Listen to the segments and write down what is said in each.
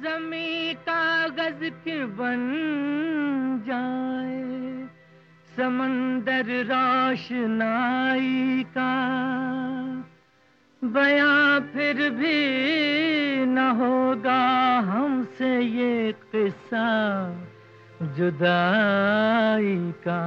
जमी कागज के बन जाए, समंदर रोशनाई का, बयां फिर भी न होगा हमसे ये किस्सा जुदाई का।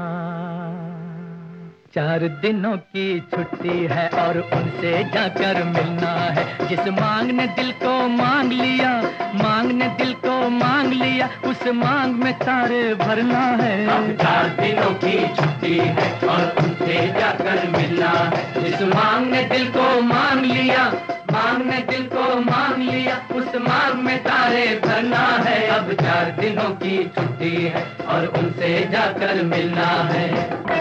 4 दिनों की छुट्टी है और उनसे जाकर मिलना है। जिस मांग ने दिल को मांग लिया, मांग ने दिल को मांग लिया, उस मांग में तारे भरना है। अब 4 दिनों की छुट्टी है और उनसे जाकर मिलना है। जिस मांग ने दिल को मांग लिया, मांग ने दिल को मांग लिया, उस मांग में तारे भरना है। अब 4 दिनों की छुट्टी है और उनसे जाकर मिलना है।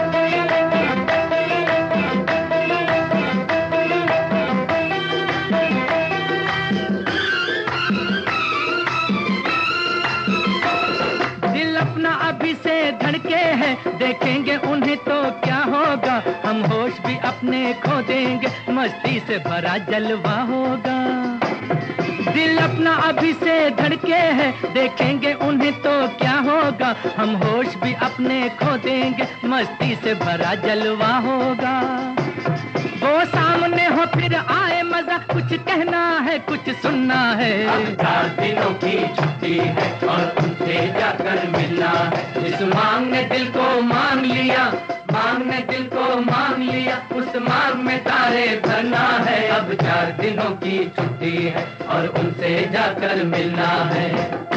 अपना अभी से धड़के हैं, देखेंगे उन्हें तो क्या होगा। हम होश भी अपने खो देंगे, मस्ती से भरा जलवा होगा। दिल अपना अभी से धड़के हैं, देखेंगे उन्हें तो क्या होगा। हम होश भी अपने खो देंगे, मस्ती से भरा जलवा होगा। वो सामने हो फिर आए मजा, कुछ कहना है कुछ सुनना है। अब 4 दिनों की छुट्टी है और उनसे जाकर मिलना है। जिस मांग ने दिल को मांग लिया, मांग ने दिल को मांग लिया, उस मांग में तारे भरना है। अब 4 दिनों की छुट्टी है और उनसे जाकर मिलना है।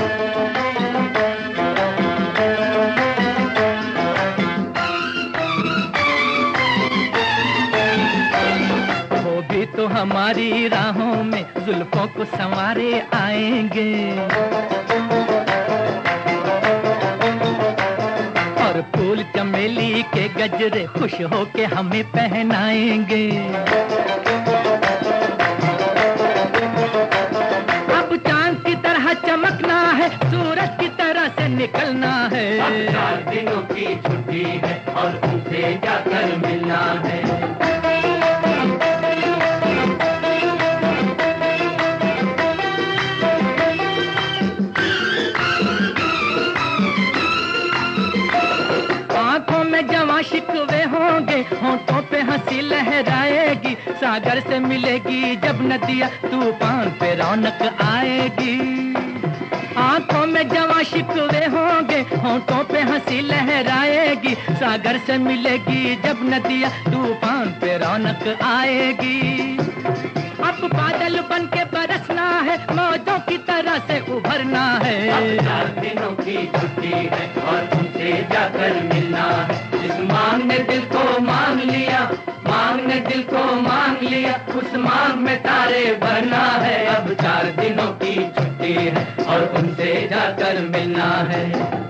तो हमारी राहों में जुल्फों को संवारे आएंगे और फूल चमेली के गजरे खुश होके हमें पहनाएंगे। अब चांद की तरह चमकना है, सूरज की तरह से निकलना है। अब 4 दिनों की छुट्टी है और उनसे जाकर मिलना है। जवां शिकवे होंगे, होंठों पे हंसी लहराएगी। सागर से मिलेगी जब नदियाँ, तूफान पे रौनक आएगी। आंखों में जवां शिकवे होंगे, होंठों पे हंसी लहराएगी। सागर से मिलेगी जब नदियाँ, तूफान पे रौनक आएगी। अब बादल बन के बरसना है, मौजों की तरह से उभरना है। अब 4 दिनों की छुट्टी है और उनसे जाकर मिलना है। जिस मांग ने दिल को मांग लिया, मांग ने दिल को मांग लिया, उस मांग में तारे भरना है। अब 4 दिनों की छुट्टी है और उनसे जाकर मिलना है।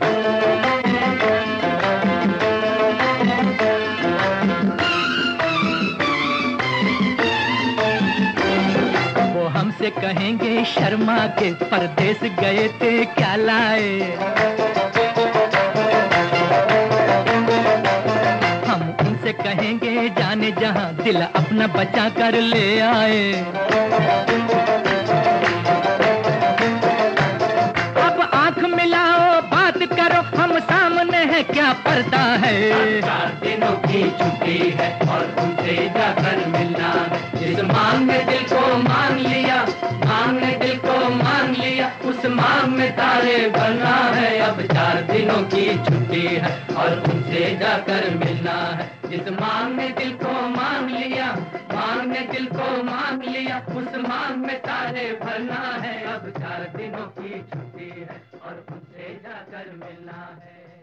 हमसे कहेंगे शर्मा के परदेस गए थे क्या लाए। हम उनसे कहेंगे जाने जहां दिल अपना बचा कर ले आए। अब आंख मिलाओ बात करो, हम सामने है क्या पर्दा है। 4 दिनों की छुट्टी है और उनसे जाकर मिलना है। जिस मांग ने दिल को मांग लिया, मांग ने दिल को मांग लिया, उस मांग में तारे भरना है। अब 4 दिनों की छुट्टी है और उनसे जाकर मिलना है। जिस मांग ने दिल को मांग लिया, मांग ने दिल को मांग लिया, उस मांग में तारे भरना है। अब 4 दिनों की छुट्टी है और उनसे जाकर मिलना है।